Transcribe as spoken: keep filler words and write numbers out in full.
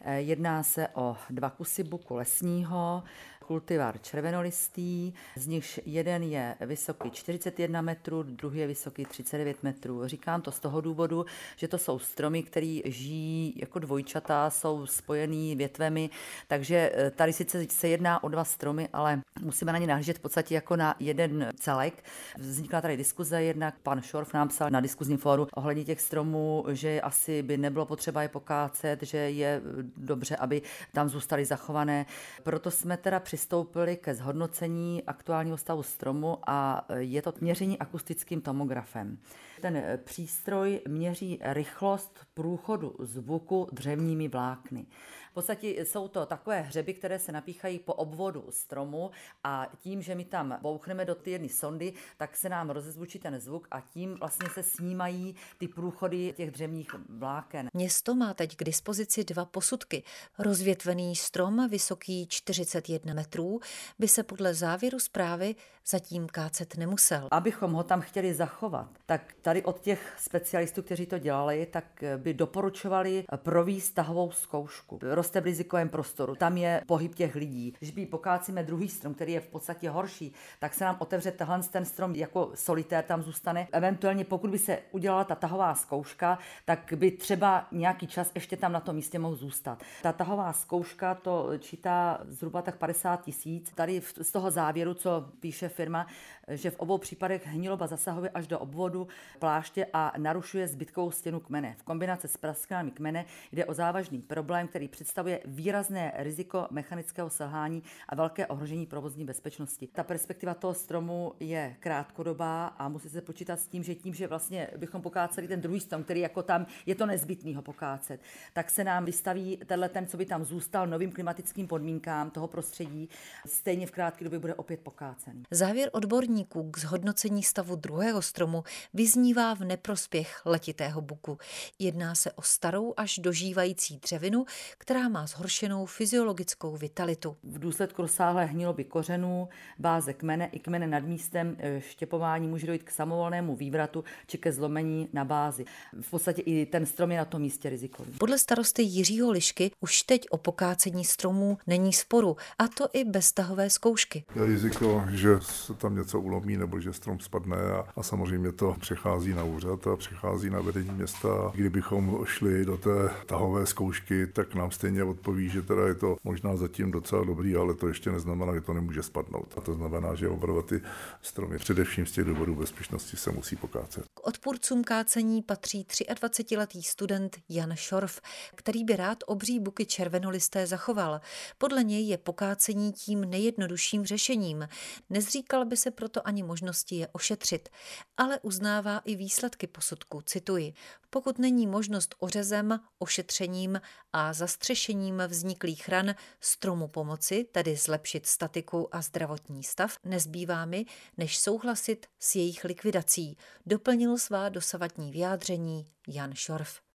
Jedná se o dva kusy buku lesního, kultivar červenolistý, z nichž jeden je vysoký čtyřicet jedna metrů, druhý je vysoký třicet devět metrů. Říkám to z toho důvodu, že to jsou stromy, které žijí jako dvojčata, jsou spojený větvemi, takže tady sice se jedná o dva stromy, ale musíme na ně nahlížet v podstatě jako na jeden celek. Vznikla tady diskuze, jednak pan Šorf nám psal na diskuzním fóru ohledně těch stromů, že asi by nebylo potřeba je pokácet, že je dobře, aby tam zůstaly zachované. Proto jsme teda přistoupili ke zhodnocení aktuálního stavu stromu a je to měření akustickým tomografem. Ten přístroj měří rychlost průchodu zvuku dřevními vlákny. V podstatě jsou to takové hřeby, které se napíchají po obvodu stromu a tím, že my tam bouchneme do ty jedné sondy, tak se nám rozezvučí ten zvuk a tím vlastně se snímají ty průchody těch dřevních vláken. Město má teď k dispozici dva posudky. Rozvětvený strom vysoký čtyřicet jedna metrů by se podle závěru zprávy zatím kácet nemusel. Abychom ho tam chtěli zachovat, tak tady od těch specialistů, kteří to dělali, tak by doporučovali provést tahovou zkoušku. Roste v rizikovém prostoru, tam je pohyb těch lidí. Když by pokácíme druhý strom, který je v podstatě horší, tak se nám otevře tahle ten strom jako solitér tam zůstane. Eventuálně pokud by se udělala ta tahová zkouška, tak by třeba nějaký čas ještě tam na tom místě mohl zůstat. Ta tahová zkouška to čítá zhruba tak padesát tisíc. Tady z toho závěru, co píše firma, že v obou případech hniloba zasahuje až do obvodu pláště a narušuje zbytkovou stěnu kmene. V kombinaci s prasklinami kmene jde o závažný problém, který představuje výrazné riziko mechanického selhání a velké ohrožení provozní bezpečnosti. Ta perspektiva toho stromu je krátkodobá a musí se počítat s tím, že tím, že vlastně bychom pokáceli ten druhý strom, který jako tam je to nezbytný ho pokácet, tak se nám vystaví tenhle ten, co by tam zůstal, novým klimatickým podmínkám toho prostředí, stejně v krátké době bude opět pokácený. Závěr odborníků k zhodnocení stavu druhého stromu vyznívá v neprospěch letitého buku. Jedná se o starou až dožívající dřevinu, která má zhoršenou fyziologickou vitalitu. V důsledku rozsáhlé hniloby kořenů, báze kmene i kmene nad místem štěpování může dojít k samovolnému vývratu či ke zlomení na bázi. V podstatě i ten strom je na tom místě rizikový. Podle starosty Jiřího Lišky už teď o pokácení stromů není sporu, a to i bez tahové zkoušky. Je riziko, že se tam něco ulomí nebo že strom spadne a, a samozřejmě to přechází na úřad a přechází na vedení města. Kdybychom šli do té tahové zkoušky, tak nám stejně odpoví, že teda je to možná zatím docela dobrý, ale to ještě neznamená, že to nemůže spadnout. A to znamená, že opravdu ty stromy především z těch důvodů bezpečnosti se musí pokácet. K odpůrcům kácení patří dvacetiletý student Jan Šorf, který by rád obří buky červenolisté zachoval. Podle něj je pokácení tím nejjednodušším řešením. Nezříkal by se proto ani možnosti je ošetřit, ale uznává i výsledky posudku, cituji. Pokud není možnost ořezem, ošetřením a zastřešením vzniklých ran stromu pomoci, tedy zlepšit statiku a zdravotní stav, nezbývá mi, než souhlasit s jejich likvidací, doplnil svá dosavadní vyjádření Jan Šorf.